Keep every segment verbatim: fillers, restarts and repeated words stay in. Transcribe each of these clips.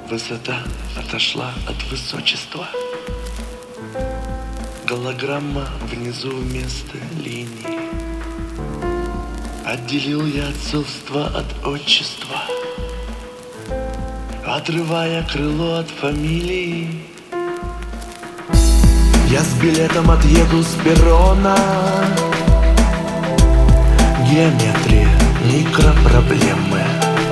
Высота отошла от высочества. Голограмма внизу вместо линии. Отделил я отцовство от отчества, отрывая крыло от фамилии. Я с билетом отъеду с перрона. Геометрия, микропроблемы.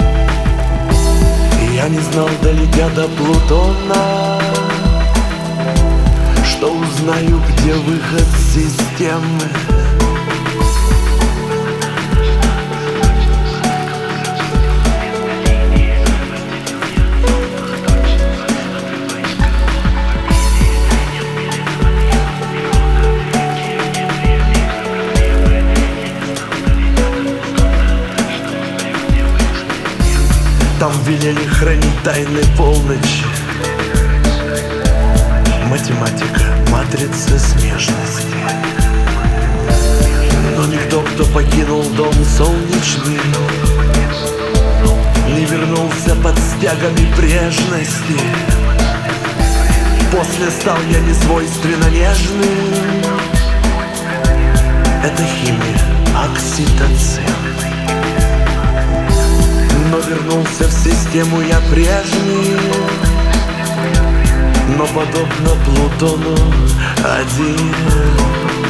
Я не знал, долетя до Плутона, что узнаю, где выход системы. Там велели хранить тайны полночи. Математика, матрица смежности. Но никто, кто покинул дом солнечный, не вернулся под стягами прежности. После стал я несвойственно нежным. Это химия, окситоцин. Но вернулся в систему я прежний, но подобно Плутону один.